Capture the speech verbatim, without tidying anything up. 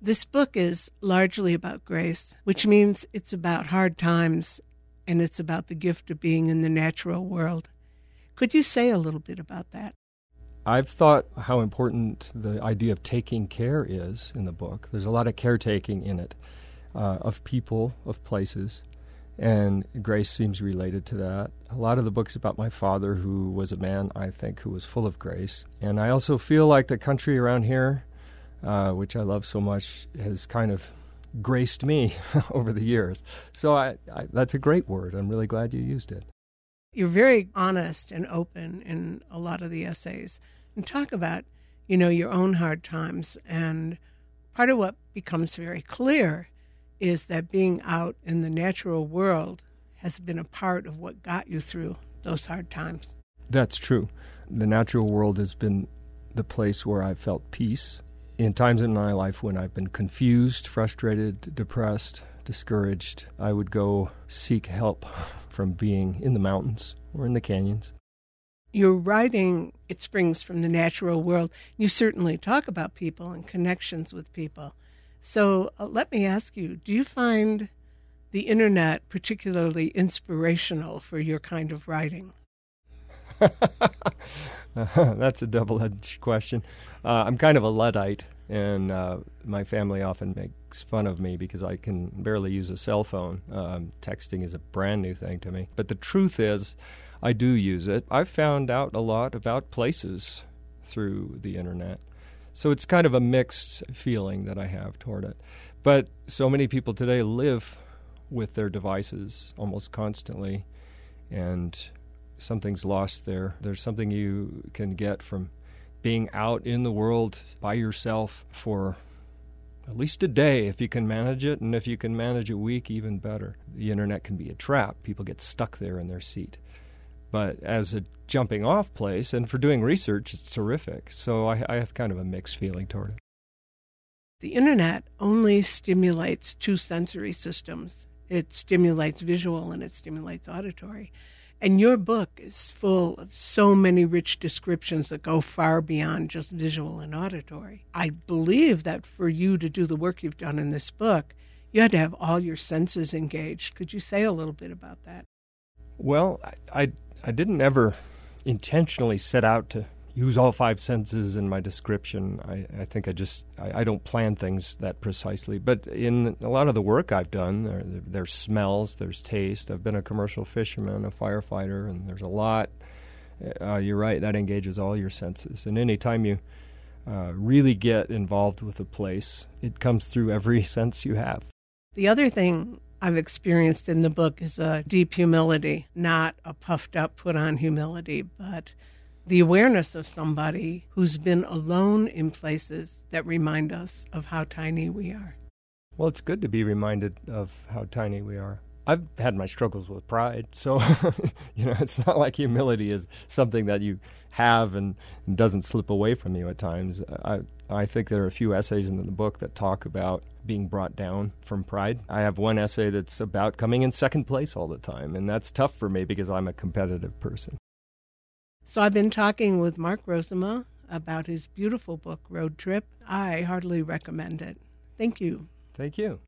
This book is largely about grace, which means it's about hard times and it's about the gift of being in the natural world. Could you say a little bit about that? I've thought how important the idea of taking care is in the book. There's a lot of caretaking in it, uh, of people, of places, and grace seems related to that. A lot of the book's about my father, who was a man, I think, who was full of grace. And I also feel like the country around here, uh, which I love so much, has kind of graced me over the years. So I, I, that's a great word. I'm really glad you used it. You're very honest and open in a lot of the essays and talk about, you know, your own hard times. And part of what becomes very clear is that being out in the natural world has been a part of what got you through those hard times. That's true. The natural world has been the place where I've felt peace. In times in my life when I've been confused, frustrated, depressed, discouraged, I would go seek help from being in the mountains or in the canyons. Your writing, it springs from the natural world. You certainly talk about people and connections with people. So uh, let me ask you, do you find the internet particularly inspirational for your kind of writing? That's a double-edged question. Uh, I'm kind of a Luddite, and uh, my family often makes fun of me because I can barely use a cell phone. Um, texting is a brand new thing to me. But the truth is, I do use it. I've found out a lot about places through the internet. So it's kind of a mixed feeling that I have toward it. But so many people today live with their devices almost constantly, and something's lost there. There's something you can get from being out in the world by yourself for at least a day, if you can manage it, and if you can manage a week, even better. The internet can be a trap. People get stuck there in their seat. But as a jumping off place, and for doing research, it's terrific. So I, I have kind of a mixed feeling toward it. The internet only stimulates two sensory systems. It stimulates visual and it stimulates auditory. And your book is full of so many rich descriptions that go far beyond just visual and auditory. I believe that for you to do the work you've done in this book, you had to have all your senses engaged. Could you say a little bit about that? Well, I, I, I didn't ever intentionally set out to use all five senses in my description. I, I think I just, I, I don't plan things that precisely. But in a lot of the work I've done, there, there's smells, there's taste. I've been a commercial fisherman, a firefighter, and there's a lot. Uh, you're right, that engages all your senses. And any time you uh, really get involved with a place, it comes through every sense you have. The other thing I've experienced in the book is a deep humility, not a puffed up, put on humility, but the awareness of somebody who's been alone in places that remind us of how tiny we are. Well, it's good to be reminded of how tiny we are. I've had my struggles with pride, so you know, it's not like humility is something that you have and, and doesn't slip away from you at times. I I think there are a few essays in the book that talk about being brought down from pride. I have one essay that's about coming in second place all the time, and that's tough for me because I'm a competitive person. So I've been talking with Mark Rozema about his beautiful book, Road Trip. I heartily recommend it. Thank you. Thank you.